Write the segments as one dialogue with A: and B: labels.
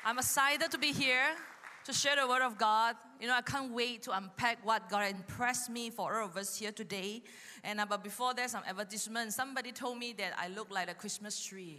A: I'm excited to be here to share the Word of God. I can't wait to unpack what God impressed me for all of us here today. But before there's some advertisement, somebody told me that I look like a Christmas tree.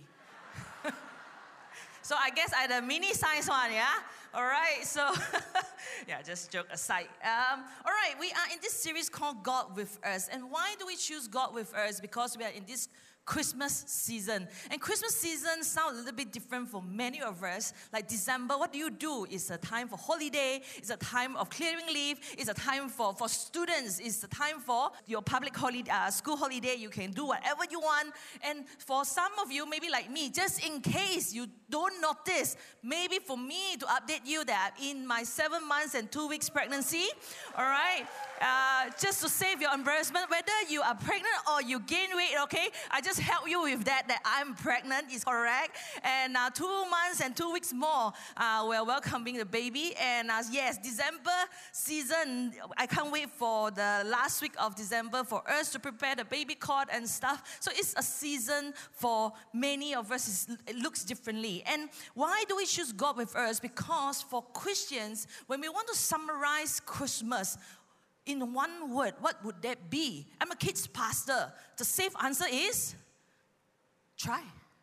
A: So I guess I had a mini size one, yeah? All right, so, yeah, just joke aside. All right, we are in this series called God With Us. And why do we choose God With Us? Because we are in this Christmas season. And Christmas season sounds a little bit different for many of us. Like December, what do? It's a time for holiday. It's a time of clearing leave. It's a time for students. It's a time for your public holiday, school holiday. You can do whatever you want. And for some of you, maybe like me, just in case you don't notice, maybe for me to update you that in my 7 months and 2 weeks pregnancy, all right, just to save your embarrassment, whether you are pregnant or you gain weight, okay, I just help you with that I'm pregnant is correct. And 2 months and 2 weeks more, we're welcoming the baby. And yes, December season, I can't wait for the last week of December for us to prepare the baby cot and stuff. So it's a season for many of us. It looks differently. And why do we choose God With Us? Because for Christians, when we want to summarize Christmas in one word, what would that be? I'm a kids pastor. The safe answer is try.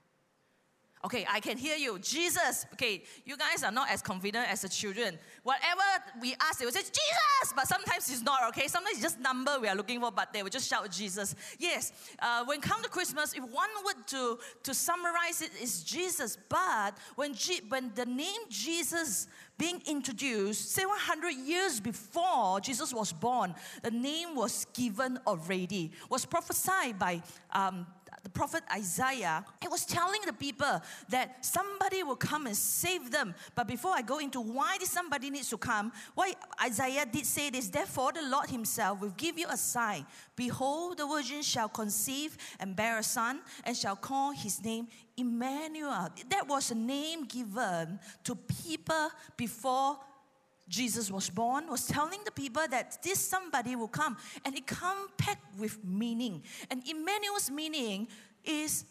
A: Okay, I can hear you. Jesus. Okay, you guys are not as confident as the children. Whatever we ask, they will say, Jesus! But sometimes it's not, okay? Sometimes it's just number we are looking for, but they will just shout Jesus. Yes, when it comes to Christmas, if one word to summarize it is Jesus. But when the name Jesus being introduced, 700 years before Jesus was born, the name was given already, was prophesied by the prophet Isaiah. It was telling the people that somebody will come and save them. But before I go into why this somebody needs to come, why Isaiah did say this, therefore the Lord himself will give you a sign. Behold, the virgin shall conceive and bear a son, and shall call his name Emmanuel. That was a name given to people before Jesus was born, was telling the people that this somebody will come. And it comes packed with meaning. And Emmanuel's meaning is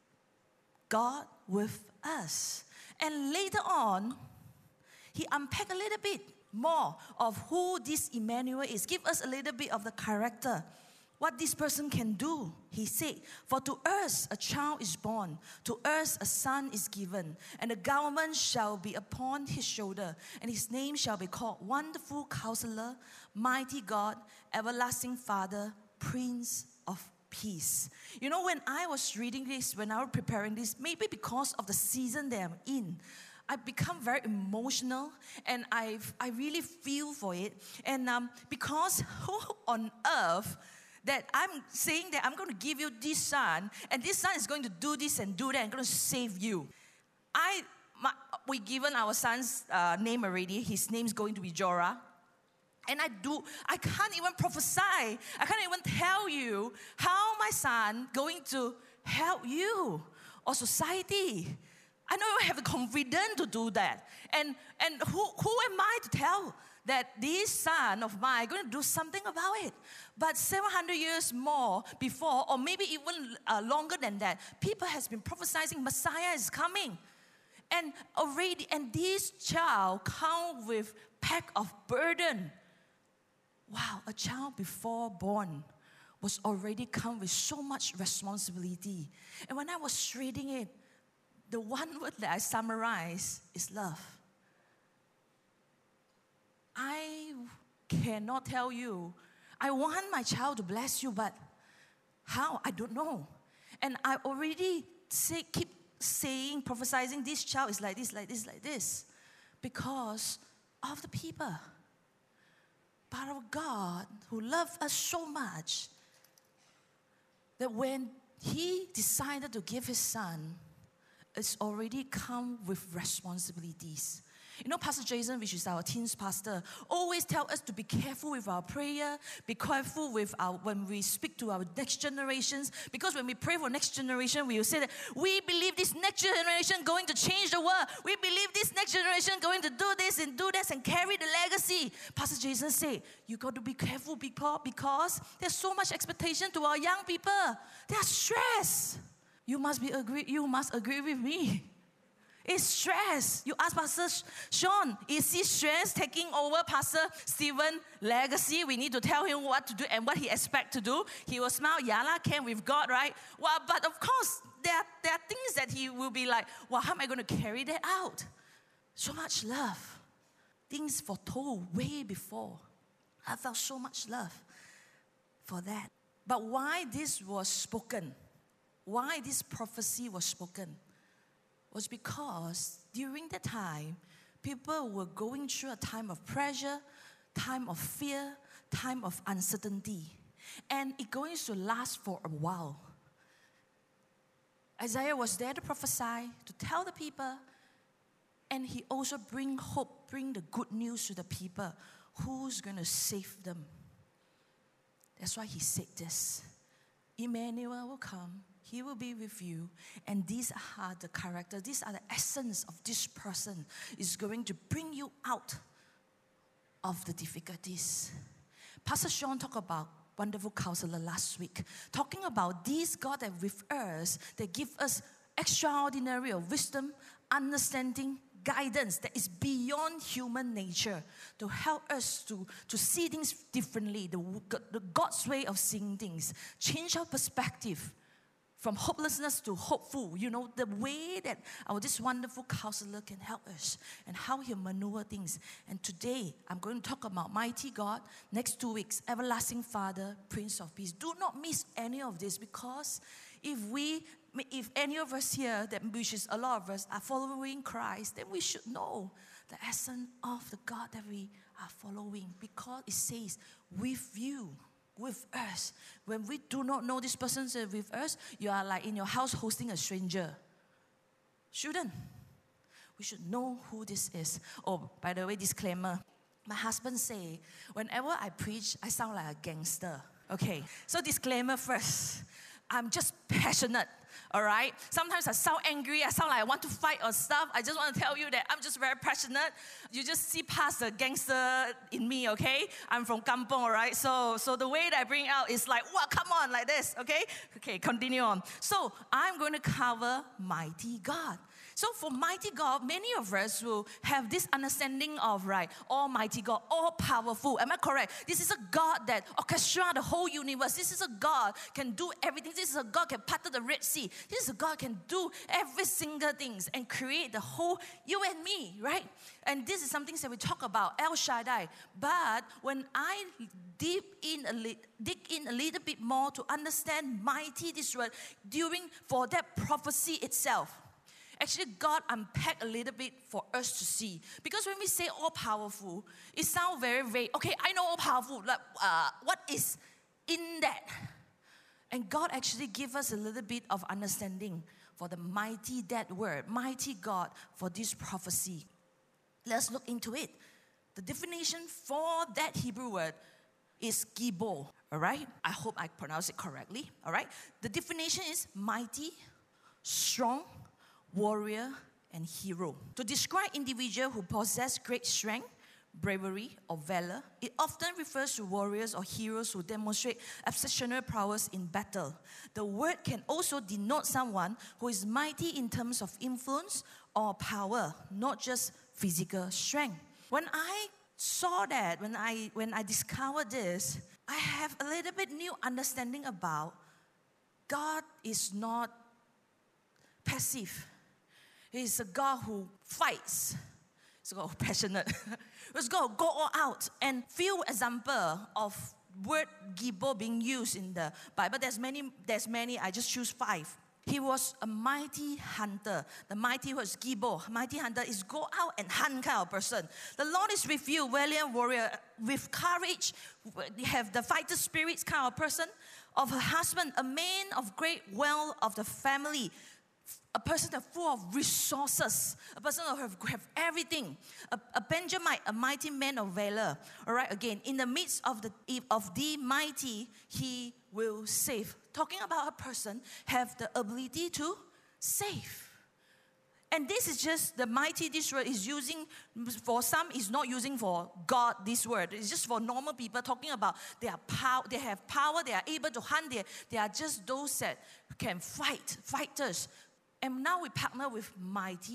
A: God with us. And later on, he unpacked a little bit more of who this Emmanuel is. Give us a little bit of the character. What this person can do. He said, for to us a child is born, to us a son is given, and the government shall be upon his shoulder, and his name shall be called Wonderful Counselor, Mighty God, Everlasting Father, Prince of Peace. When I was reading this, when I was preparing this, maybe because of the season that I'm in, I become very emotional, and I really feel for it. And because who on earth that I'm saying that I'm going to give you this son, and this son is going to do this and do that, and going to save you. We given our son's name already. His name is going to be Jorah. And I can't even prophesy. I can't even tell you how my son going to help you or society. I don't have the confidence to do that. And who am I to tell that this son of mine is going to do something about it? But 700 years more before, or maybe even longer than that, people has been prophesying Messiah is coming. And this child come with pack of burden. Wow, a child before born was already come with so much responsibility. And when I was reading it, the one word that I summarize is love. I cannot tell you. I want my child to bless you, but how? I don't know. And I already keep saying, prophesying, this child is like this, like this, like this, because of the people. But our God, who loved us so much, that when he decided to give his son, it's already come with responsibilities. Pastor Jason, which is our teens pastor, always tell us to be careful with our prayer, be careful with when we speak to our next generations, because when we pray for next generation, we will say that we believe this next generation going to change the world. We believe this next generation going to do this and do that and carry the legacy. Pastor Jason said, you got to be careful because there's so much expectation to our young people. They are stressed. You must agree with me. It's stress. You ask Pastor Sean, is he stress taking over Pastor Stephen's legacy? We need to tell him what to do and what he expects to do. He will smile, yala, can with God, right? Well, but of course, there are things that he will be like, well, how am I going to carry that out? So much love. Things foretold way before. I felt so much love for that. But why this was spoken, why this prophecy was spoken, was because during that time, people were going through a time of pressure, time of fear, time of uncertainty. And it's going to last for a while. Isaiah was there to prophesy, to tell the people, and he also bring hope, bring the good news to the people. Who's going to save them? That's why he said this. Emmanuel will come. He will be with you. And these are the character, these are the essence of this person is going to bring you out of the difficulties. Pastor Sean talked about Wonderful Counselor last week, talking about these God that with us, that give us extraordinary wisdom, understanding, guidance that is beyond human nature to help us to see things differently, the God's way of seeing things, change our perspective from hopelessness to hopeful. You know, the way that this wonderful counselor can help us and how he maneuver things. And today, I'm going to talk about mighty God. Next 2 weeks, everlasting Father, Prince of Peace. Do not miss any of this, because if any of us here, which is a lot of us, are following Christ, then we should know the essence of the God that we are following, because it says, with you, with us. When we do not know this person with us, you are like in your house hosting a stranger. Shouldn't. We should know who this is. Oh, by the way, disclaimer. My husband say, whenever I preach, I sound like a gangster. Okay, so disclaimer first. I'm just passionate, all right? Sometimes I sound angry. I sound like I want to fight or stuff. I just want to tell you that I'm just very passionate. You just see past the gangster in me, okay? I'm from Kampong, all right? So the way that I bring out is like, wow, come on, like this, okay? Okay, continue on. So I'm going to cover mighty God. So for mighty God, many of us will have this understanding of, right, almighty God, all-powerful. Am I correct? This is a God that orchestrates the whole universe. This is a God can do everything. This is a God can part the Red Sea. This is a God can do every single thing and create the whole you and me, right? And this is something that we talk about, El Shaddai. But when I dig in a little bit more to understand mighty this word for that prophecy itself, actually, God unpacked a little bit for us to see. Because when we say all-powerful, it sounds very vague. Okay, I know all-powerful. Like, what is in that? And God actually gave us a little bit of understanding for the mighty, that word, mighty God, for this prophecy. Let's look into it. The definition for that Hebrew word is Gibor, all right? I hope I pronounce it correctly, all right? The definition is mighty, strong, warrior, and hero. To describe individuals who possess great strength, bravery, or valor, it often refers to warriors or heroes who demonstrate exceptional prowess in battle. The word can also denote someone who is mighty in terms of influence or power, not just physical strength. When I saw that, when I discovered this, I have a little bit new understanding about God is not passive. He's a God who fights. He's a God who's passionate. He's going to go all out. And few example of word Gibor being used in the Bible. There's many. I just choose 5. He was a mighty hunter. The mighty was Gibor. Mighty hunter is go out and hunt kind of person. The Lord is with you, valiant warrior, with courage. You have the fighter spirits kind of person. Of her husband, a man of great wealth of the family. A person that's full of resources. A person who have everything. A Benjamite, a mighty man of valor. All right, again, in the midst of the mighty, he will save. Talking about a person have the ability to save. And this is just the mighty, this word is using, for some is not using for God, this word. It's just for normal people talking about their power, they have power, they are able to hunt, they are just those that can fight, fighters. And now we partner with mighty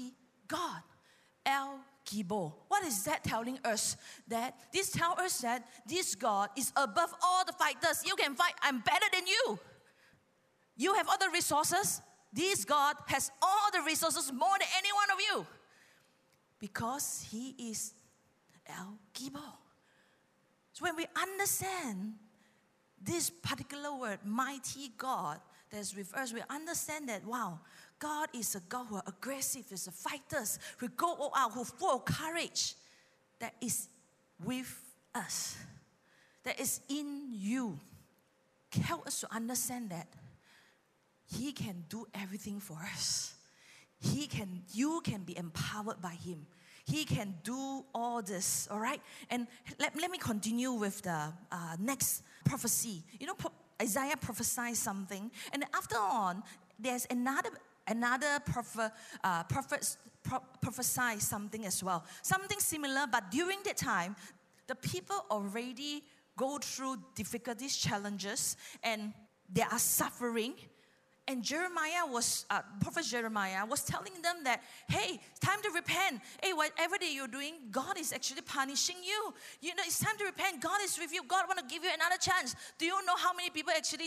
A: God, El Gibor. What is that telling us? That this tells us that this God is above all the fighters. You can fight. I'm better than you. You have all the resources. This God has all the resources more than any one of you. Because He is El Gibor. So when we understand this particular word, mighty God, that's with us, we understand that, wow, God is a God who are aggressive, is a fighters, who go all out, who full of courage, that is with us, that is in you. Help us to understand that He can do everything for us. You can be empowered by Him. He can do all this, all right? And let me continue with the next prophecy. You know, Isaiah prophesied something, and after on, there's another prophet prophesied something as well. Something similar, but during that time, the people already go through difficulties, challenges, and they are suffering. And Prophet Jeremiah was telling them that, hey, it's time to repent. Hey, whatever that you're doing, God is actually punishing you. You know, it's time to repent. God is with you. God want to give you another chance. Do you know how many people actually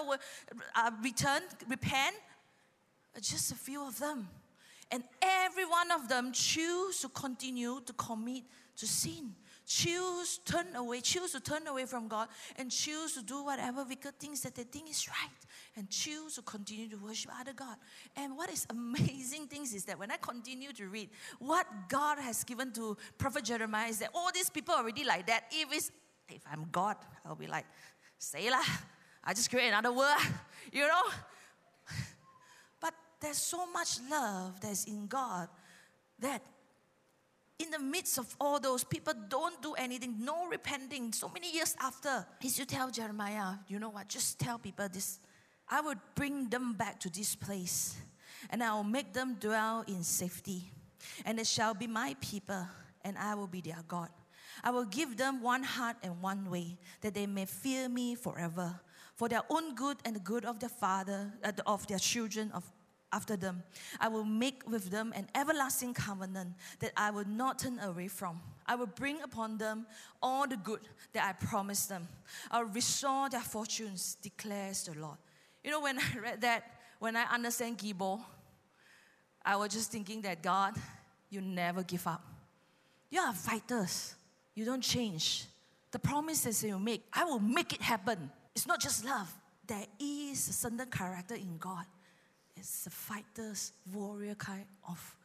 A: repent? Just a few of them. And every one of them choose to continue to commit to sin. Choose to turn away from God, and choose to do whatever wicked things that they think is right, and choose to continue to worship other God. And what is amazing things is that when I continue to read what God has given to Prophet Jeremiah, is that all these people are already like that. If I'm God, I'll be like, say lah, I just create another word, you know. But there's so much love that's in God that in the midst of all those, people don't do anything, no repenting. So many years after, he used to tell Jeremiah, you know what, just tell people this. I would bring them back to this place, and I will make them dwell in safety. And they shall be my people, and I will be their God. I will give them one heart and one way, that they may fear me forever, for their own good and the good of their father, of their children, after them. I will make with them an everlasting covenant that I will not turn away from. I will bring upon them all the good that I promised them. I will restore their fortunes, declares the Lord. You know, when I read that, when I understand Gibor, I was just thinking that God, you never give up. You are fighters. You don't change. The promises that you make, I will make it happen. It's not just love. There is a certain character in God. It's a fighter's, warrior kind of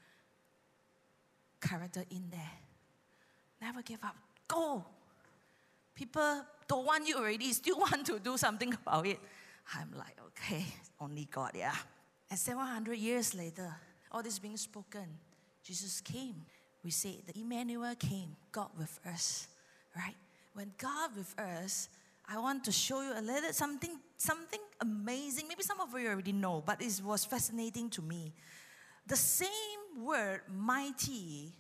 A: character in there. Never give up. Go. People don't want you already, still want to do something about it. I'm like, okay, only God, yeah. And 700 years later, all this being spoken, Jesus came. We say that Emmanuel came, God with us, right? When God with us, I want to show you a little something amazing. Maybe some of you already know, but it was fascinating to me. The same word, mighty,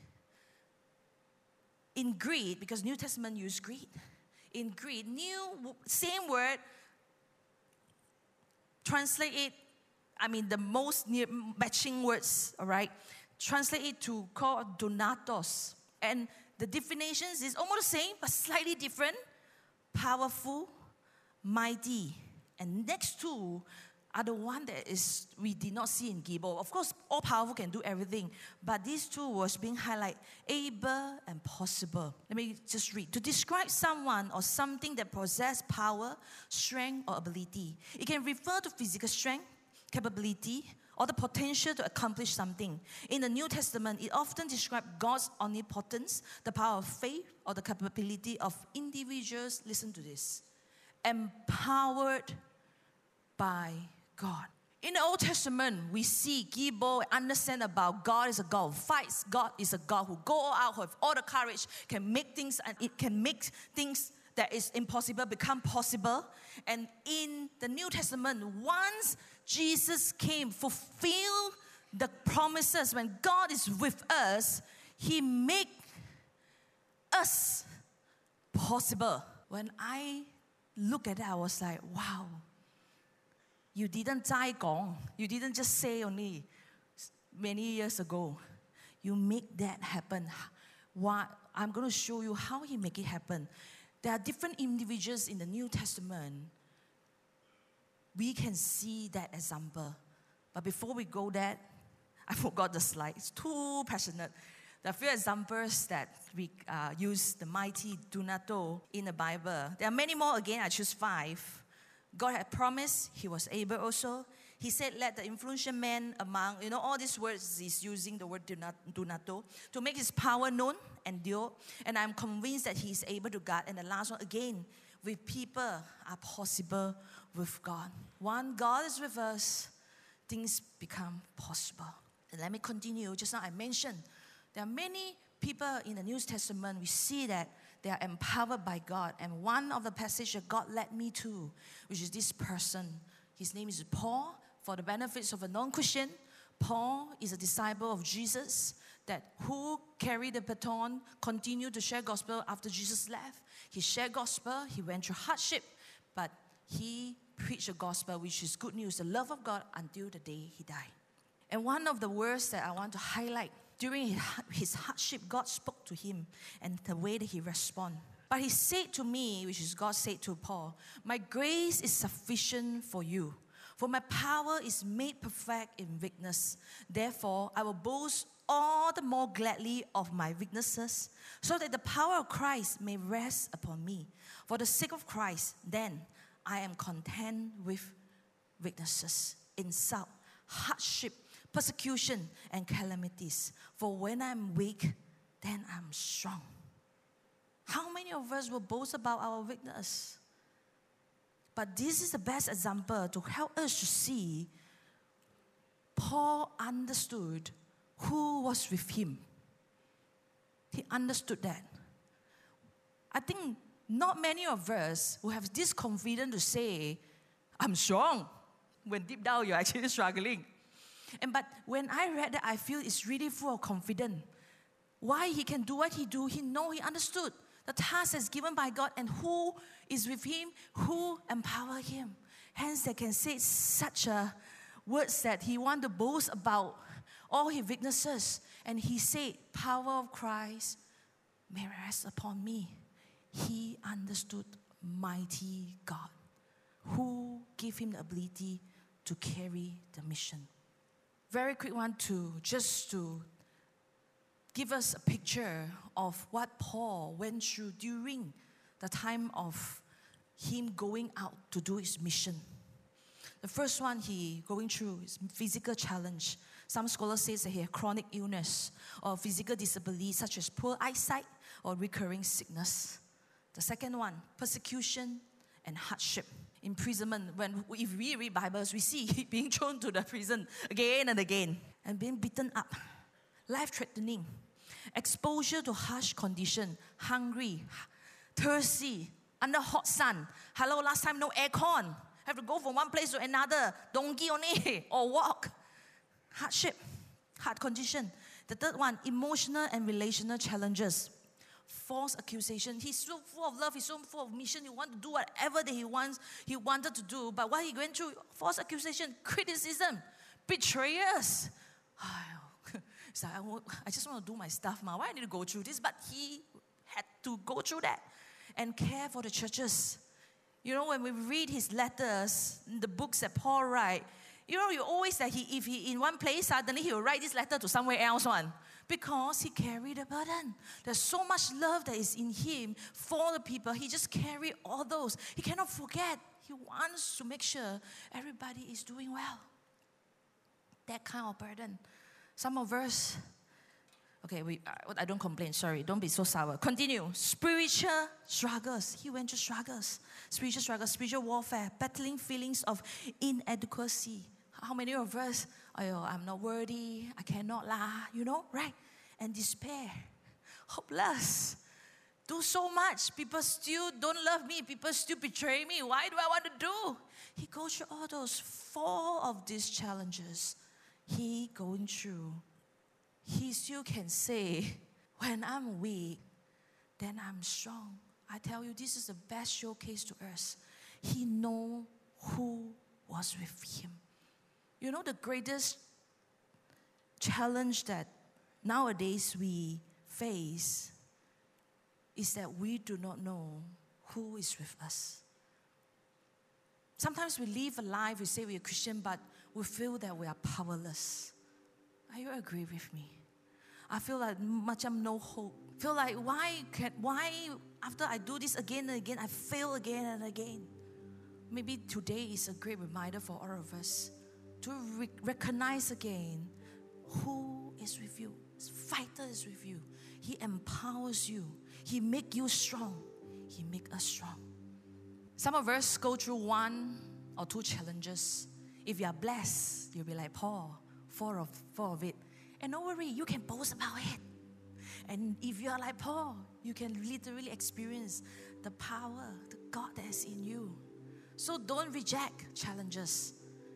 A: in Greek, because New Testament use Greek. In Greek, same word, translate it, the most near matching words, all right? Translate it to called dunatos. And the definitions is almost the same, but slightly different. Powerful, mighty. And next two are the one that we did not see in Gibor. Of course, all powerful can do everything, but these two was being highlighted, able and possible. Let me just read. To describe someone or something that possess power, strength, or ability. It can refer to physical strength, capability, or the potential to accomplish something. In the New Testament, it often describes God's omnipotence, the power of faith, or the capability of individuals, listen to this, empowered by God. In the Old Testament, we see Gibor, understand about God is a God who fights. God is a God who go out with all the courage, can make things, and it can make things that is impossible become possible. And in the New Testament, once Jesus came, fulfill the promises. When God is with us, He make us possible. When I look at that, I was like, wow. You didn't 齋講. You didn't just say only many years ago. you make that happen. Why? I'm going to show you how he make it happen. There are different individuals in the New Testament. We can see that example. But before we go there, I forgot the slide. It's too passionate. There are a few examples that we use the mighty Dunato in the Bible. There are many more. Again, I choose 5. God had promised. He was able also. He said, let the influential man among, all these words is using the word Dunato to make his power known and endure. And I'm convinced that he is able to guard. And the last one, again, with people are possible with God. When God is with us, things become possible. And let me continue. Just now I mentioned, there are many people in the New Testament, we see that they are empowered by God. And one of the passages that God led me to, which is this person. His name is Paul. For the benefits of a non-Christian, Paul is a disciple of Jesus who carried the baton, continued to share gospel after Jesus left. He shared gospel, he went through hardship, but he preached the gospel, which is good news, the love of God, until the day he died. And one of the words that I want to highlight, during his hardship, God spoke to him and the way that he responded. But he said to me, which is God said to Paul, my grace is sufficient for you. For my power is made perfect in weakness. Therefore, I will boast all the more gladly of my weaknesses, so that the power of Christ may rest upon me. For the sake of Christ, then, I am content with weaknesses, insult, hardship, persecution, and calamities. For when I'm weak, then I'm strong. How many of us will boast about our weakness? But this is the best example to help us to see Paul understood who was with him. He understood that. I think not many of us who have this confidence to say, I'm strong, when deep down you're actually struggling. But when I read that, I feel it's really full of confidence. Why he can do what he do, he understood the task is given by God and who is with him, who empower him. Hence, they can say such a words that he want to boast about all his weaknesses. And he said, power of Christ may rest upon me. He understood mighty God who gave him the ability to carry the mission. Very quick one just to give us a picture of what Paul went through during the time of him going out to do his mission. The first one he going through is physical challenge. Some scholars say that he had chronic illness or physical disability such as poor eyesight or recurring sickness. The second one, persecution and hardship. Imprisonment. If we read Bibles, we see he being thrown to the prison again and again and being beaten up. Life-threatening. Exposure to harsh condition. Hungry, thirsty, under hot sun. Hello, last time no aircon. Have to go from one place to another. Donkey only or walk. Hardship, hard condition. The third one, emotional and relational challenges. False accusation. He's so full of love. He's so full of mission. He wants to do whatever that he wanted to do. But what he went through, false accusation, criticism, betrayers. So I just want to do my stuff, Why I need to go through this? But he had to go through that and care for the churches. When we read his letters, the books that Paul write, you always that if he in one place, suddenly he will write this letter to somewhere else one. Because he carried a burden. There's so much love that is in him for the people. He just carried all those. He cannot forget. He wants to make sure everybody is doing well. That kind of burden. Some of us, okay, I don't complain, sorry. Don't be so sour. Continue. Spiritual struggles. He went through struggles. Spiritual struggles, spiritual warfare, battling feelings of inadequacy. How many of us, I'm not worthy, I cannot right? And despair, hopeless. Do so much. People still don't love me. People still betray me. Why do I want to do? He goes through all those 4 of these challenges. He going through. He still can say, when I'm weak, then I'm strong. I tell you, this is the best showcase to us. He know who was with him. The greatest challenge that nowadays we face is that we do not know who is with us. Sometimes we live a life, we say we're Christian, but we feel that we are powerless. Are you agree with me? I feel like macam no hope. Feel like why after I do this again and again, I fail again and again. Maybe today is a great reminder for all of us to recognize again who is with you. His fighter is with you. He empowers you. He make you strong. He make us strong. Some of us go through one or two challenges. If you are blessed, you'll be like Paul, four of it. And don't worry, you can boast about it. And if you are like Paul, you can literally experience the power, the God that is in you. So don't reject challenges.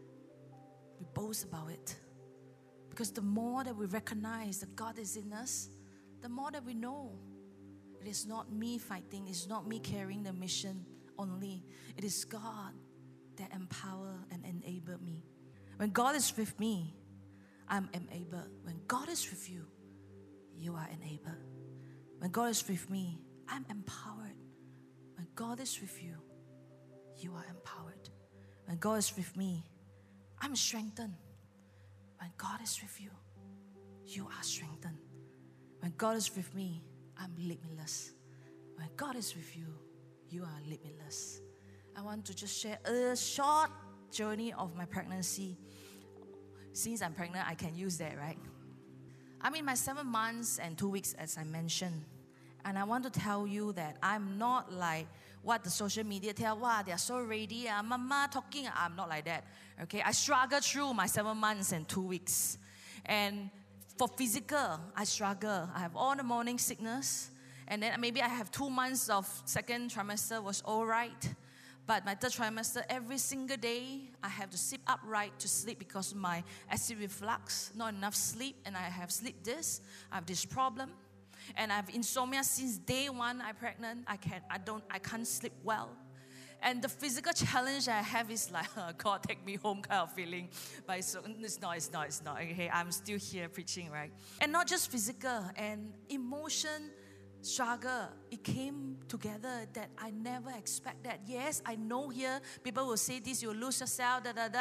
A: We boast about it. Because the more that we recognize that God is in us, the more that we know it is not me fighting, it's not me carrying the mission only. It is God that empower and enable me. When God is with me, I'm enabled. When God is with you, you are enabled. When God is with me, I'm empowered. When God is with you, you are empowered. When God is with me, I'm strengthened. When God is with you, you are strengthened. When God is with me, I'm limitless. When God is with you, you are limitless. I want to just share a short journey of my pregnancy. Since I'm pregnant, I can use that, right? I'm in my 7 months and 2 weeks, as I mentioned. And I want to tell you that I'm not like what the social media tell. Wow, they are so ready. Mama talking. I'm not like that. Okay, I struggle through my 7 months and 2 weeks. And for physical, I struggle. I have all the morning sickness. And then maybe I have 2 months of second trimester was all right. But my third trimester, every single day, I have to sit upright to sleep because of my acid reflux, not enough sleep, and I have sleep disc. I have this problem. And I have insomnia since day one I'm pregnant. I can't sleep well. And the physical challenge I have is like, God, take me home kind of feeling. But it's not. Okay, I'm still here preaching, right? And not just physical, and emotion struggle. It came together that I never expect that. Yes, I know here people will say this, you'll lose yourself,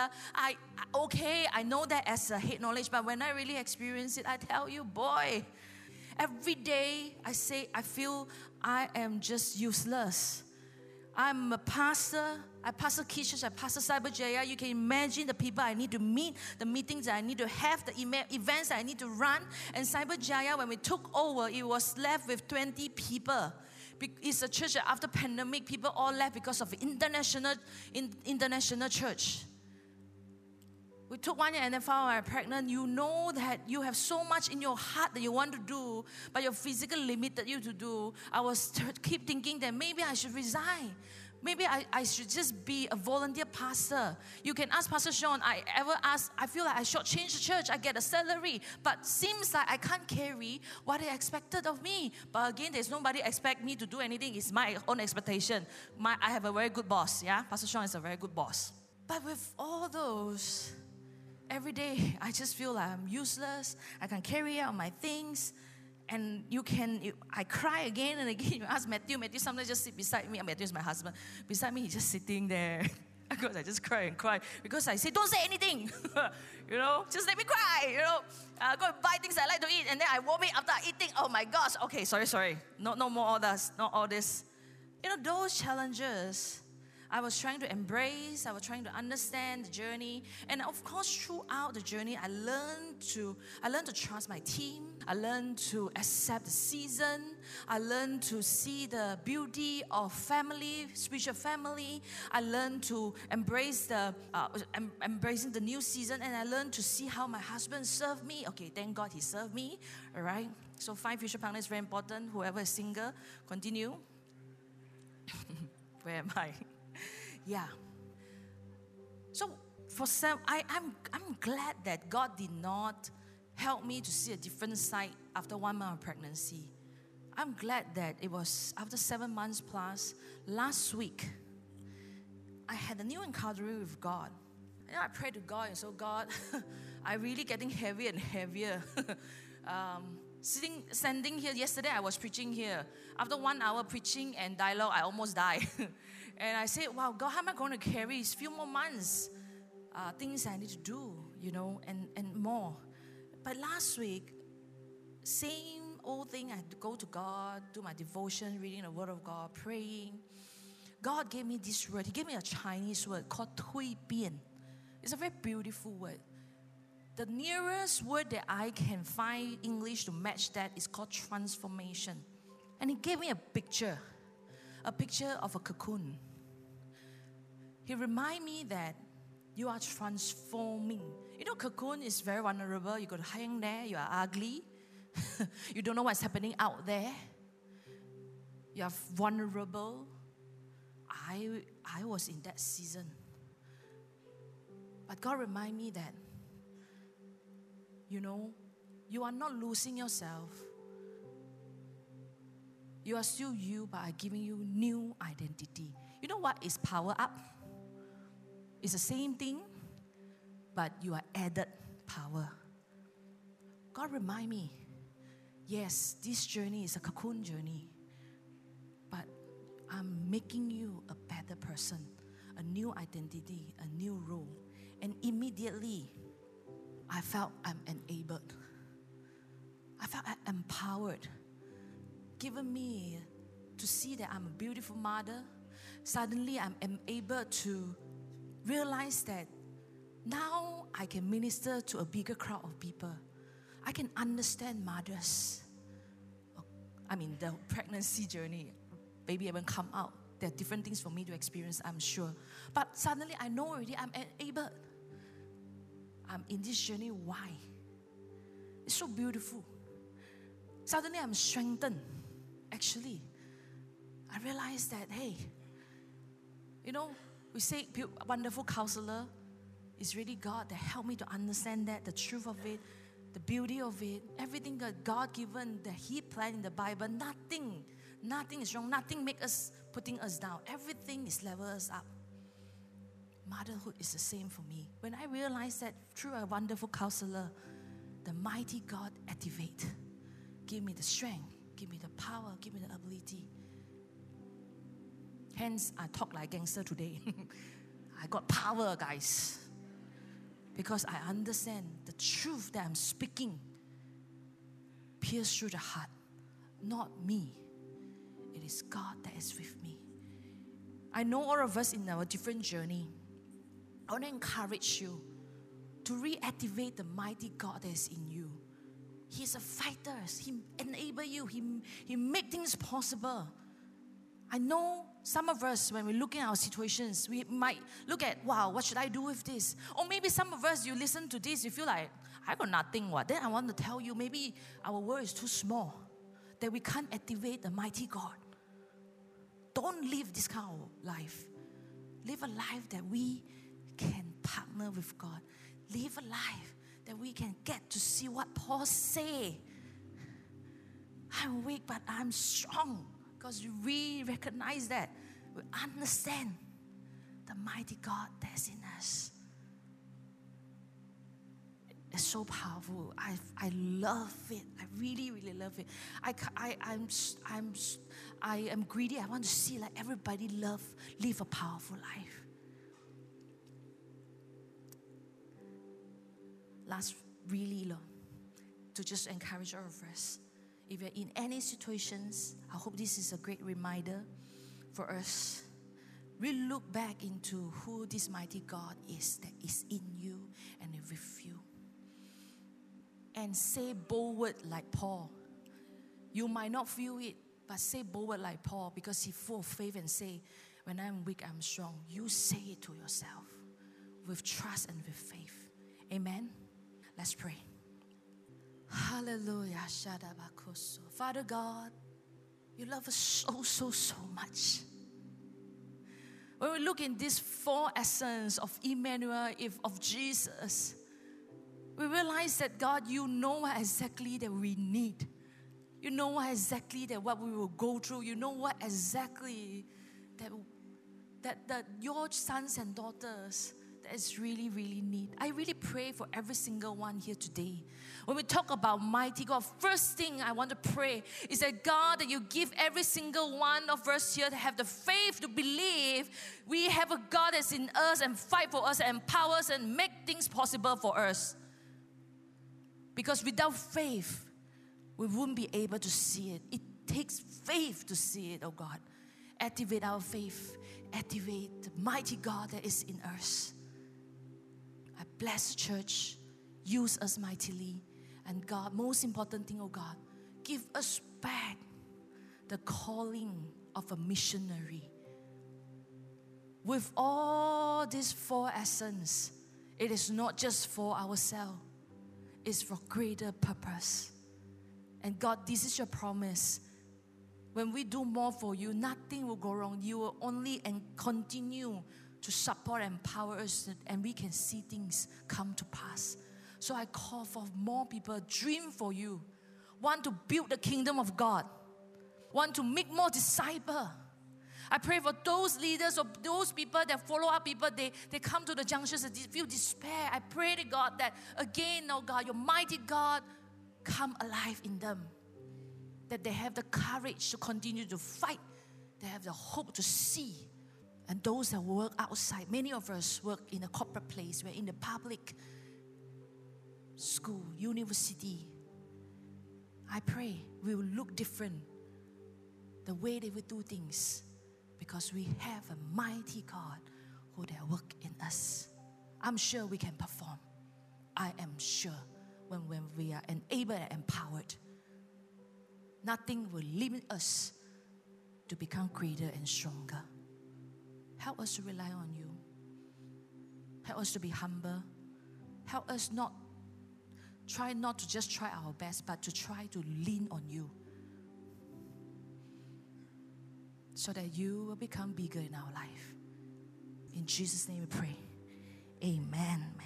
A: I know that as a head knowledge, but when I really experience it, I tell you, boy, every day I feel I am just useless. I'm a pastor. I pastor Kids Church. I pastor Cyber Jaya. You can imagine the people I need to meet, the meetings that I need to have, the events that I need to run. And Cyber Jaya, when we took over, it was left with 20 people. It's a church that after pandemic, people all left because of international church. We took 1 year and then found out I'm pregnant. You know that you have so much in your heart that you want to do, but your physical limited you to do. I was keep thinking that maybe I should resign. Maybe I should just be a volunteer pastor. You can ask Pastor Sean. I feel like I should change the church. I get a salary, but seems like I can't carry what they expected of me. But again, there's nobody expect me to do anything. It's my own expectation. I have a very good boss. Yeah, Pastor Sean is a very good boss. But with all those, every day, I just feel like I'm useless. I can carry out my things. And I cry again and again. You ask Matthew sometimes just sit beside me. Matthew is my husband. Beside me, he's just sitting there. Because I just cry and cry. Because I say, don't say anything. Just let me cry. Go and buy things I like to eat. And then I vomit after eating. Oh my gosh. Okay, sorry. No more all this. Not all this. Those challenges, I was trying to embrace, I was trying to understand the journey. And of course, throughout the journey, I learned to trust my team. I learned to accept the season. I learned to see the beauty of family, spiritual family. I learned to embrace embracing the new season. And I learned to see how my husband served me. Okay, thank God he served me. All right. So 5 future partners is very important. Whoever is single, continue. Where am I? Yeah. So for some, I'm glad that God did not help me to see a different side after 1 month of pregnancy. I'm glad that it was after 7 months plus, last week, I had a new encounter with God. And I prayed to God and so God, I'm really getting heavier and heavier. Standing here, yesterday I was preaching here. After 1 hour preaching and dialogue, I almost died. And I said, wow, God, how am I going to carry a few more months? Things I need to do, and more. But last week, same old thing, I had to go to God, do my devotion, reading the Word of God, praying. God gave me this word. He gave me a Chinese word called 蜕变. It's a very beautiful word. The nearest word that I can find English to match that is called transformation. And he gave me a picture of a cocoon. He reminded me that you are transforming. Cocoon is very vulnerable. You got to hang there. You are ugly. You don't know what's happening out there. You are vulnerable. I was in that season. But God reminded me that, you are not losing yourself. You are still you, but I'm giving you new identity. You know what is power up? It's the same thing, but you are added power. God remind me, yes, this journey is a cocoon journey, but I'm making you a better person, a new identity, a new role. And immediately, I felt I'm enabled. I felt I'm empowered. Given me to see that I'm a beautiful mother. Suddenly, I'm able to realize that now I can minister to a bigger crowd of people. I can understand mothers. The pregnancy journey, baby haven't come out. There are different things for me to experience, I'm sure. But suddenly, I know already I'm enabled. I'm in this journey. Why? It's so beautiful. Suddenly I'm strengthened. Actually, I realized that, hey, we say wonderful counselor is really God that helped me to understand that, the truth of it, the beauty of it, everything that God given, that He planned in the Bible, nothing is wrong, nothing make us putting us down. Everything is level us up. Motherhood is the same for me. When I realized that through a wonderful counselor, the mighty God activate, give me the strength, give me the power, give me the ability. Hence, I talk like gangster today. I got power, guys. Because I understand the truth that I'm speaking pierces through the heart. Not me. It is God that is with me. I know all of us in our different journey. I want to encourage you to reactivate the mighty God that is in you. He's a fighter. He enables you. He makes things possible. I know some of us, when we look at our situations, we might look at, wow, what should I do with this? Or maybe some of us, you listen to this, you feel like, I got nothing. What? Then I want to tell you, maybe our world is too small, that we can't activate the mighty God. Don't live this kind of life. Live a life that we can partner with God. Live a life that we can get to see what Paul say. I'm weak, but I'm strong. Because we recognize that. We understand the mighty God that's in us. It's so powerful. I love it. I really, really love it. I am greedy. I want to see like everybody live a powerful life. Last, really long, to just encourage all of us. If you're in any situations, I hope this is a great reminder for us. Really look back into who this mighty God is that is in you and with you. And say bold word like Paul. You might not feel it, but say bold word like Paul, because he's full of faith and say, when I'm weak, I'm strong. You say it to yourself with trust and with faith. Amen. Let's pray. Hallelujah. Father God, you love us so much. When we look in these four essence of Emmanuel, of Jesus, we realize that God, you know what exactly that we need. You know what exactly that what we will go through. You know what exactly that your sons and daughters that is really, really need. I really pray for every single one here today. When we talk about mighty God, first thing I want to pray is that God, that you give every single one of us here to have the faith to believe we have a God that's in us and fight for us and empower us and make things possible for us. Because without faith, we wouldn't be able to see it. It takes faith to see it, oh God. Activate our faith. Activate the mighty God that is in us. I bless the church. Use us mightily. And God, most important thing, oh God, give us back the calling of a missionary. With all these four essence, it is not just for ourselves. It's for greater purpose. And God, this is your promise. When we do more for you, nothing will go wrong. You will only and continue to support and empower us, and we can see things come to pass. So I call for more people, dream for you, want to build the kingdom of God, want to make more disciples. I pray for those leaders or those people that follow up people, they come to the junctions and feel despair. I pray to God that again, oh God, your mighty God come alive in them. That they have the courage to continue to fight. They have the hope to see. And those that work outside, many of us work in a corporate place, we're in the public school, university. I pray we will look different the way they will do things, because we have a mighty God who will work in us. I'm sure we can perform. I am sure when we are enabled and empowered, nothing will limit us to become greater and stronger. Help us to rely on you. Help us to be humble. Help us try not to just try our best, but to try to lean on you, so that you will become bigger in our life. In Jesus' name we pray. Amen.